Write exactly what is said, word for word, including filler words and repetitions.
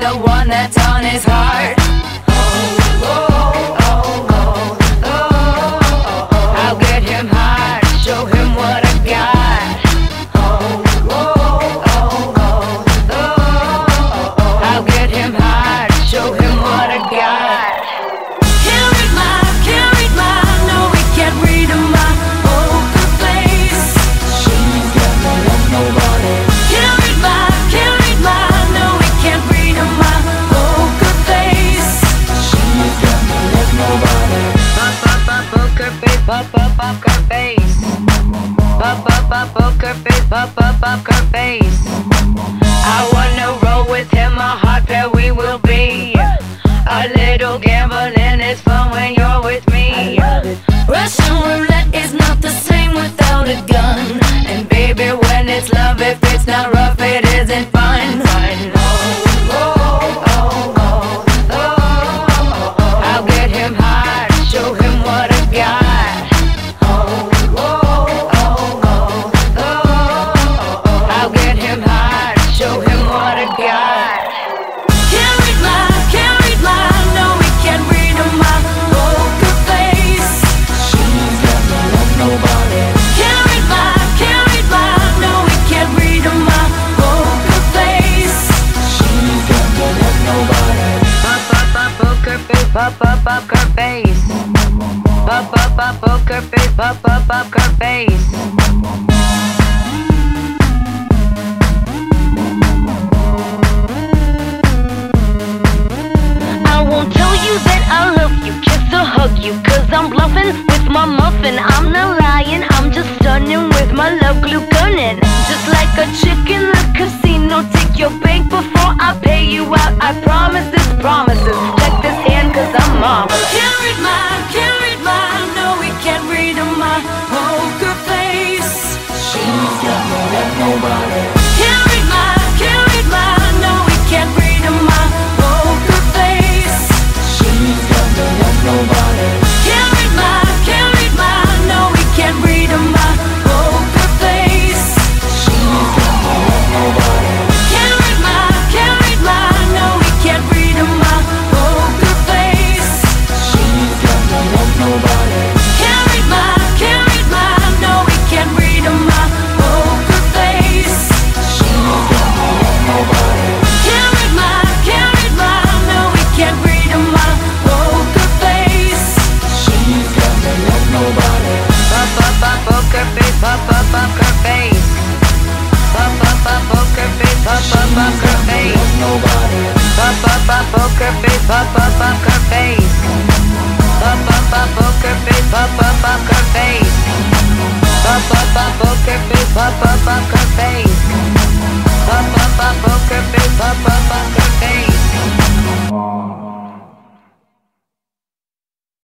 the one that's on his heart. Oh, oh, oh, oh, oh, oh. I'll get him hard, show him what I got. Oh, oh, oh, oh, oh, oh. I'll get him hard, show him what I got. Can't read my, can't read my, no, we can't read my poker face. She's got no love, nobody. Can't read my, can't read my, no, we can't read my poker face. She's got no love, nobody. Pop, pop, pop, poker face, pop, pop, poker face. Pop, pop, pop, poker face, pop, pop, poker face. I wanna roll with him, a hot pair we will be. A little gambling is fun when you're with me. Russian roulette is not the same without a gun. And baby, when it's love, if it's not rough, it isn't fun. Fun. Oh, oh, oh, oh, oh, oh, oh. I'll get him hard, show him what I got. Oh, oh, oh, oh, oh, oh. I'll get him hard, show him what I got. Can't read my, can't read my, no, we can't read my poker face. She's got no love, nobody. Can't read my, can't read my, no, we can't read my poker face. She's got no love, nobody. Pop, pop, pop, poker face, pop, pop, poker face. Pop, pop, pop, poker face, pop, pop, poker face. I won't tell you that I love you, kiss or hug you, cause I'm bluffing with my muffin. I'm not lying, I'm just stunning with my love glue gunning. Just like a chick in the casino, take your bank before I pay you out. I promise this promises, check this hand cause I'm marvelous. Can't read my, can't read my, no we can't read my poker face. She's got no love, nobody. Can't read my, can't read my, no we can't read my poker face. She's got no love, nobody. Can't read my, can't read my, no we can't read my poker face. She's got no love, nobody. Can't read my, can't read my, no we can't read my poker face. She's got no love, nobody. Can't read my, can't read my, no we can't read my poker face. She's got no love, nobody. Can't read my, can't read my, no we can't read my poker face. She's got no love, nobody. Pop, pop, pop, poker face, pop, pop, poker face. Pop, pop, pop, poker face, pop, pop, poker face. Love, nobody. Pop, pop, pop, poker face, pop, pop, poker face. Pop, pop, pop, poker face, pop, pop, poker face. Pop, pop, pop, poker face, pop, pop, poker face. Pop, pop, pop, poker face, pop, pop, poker face.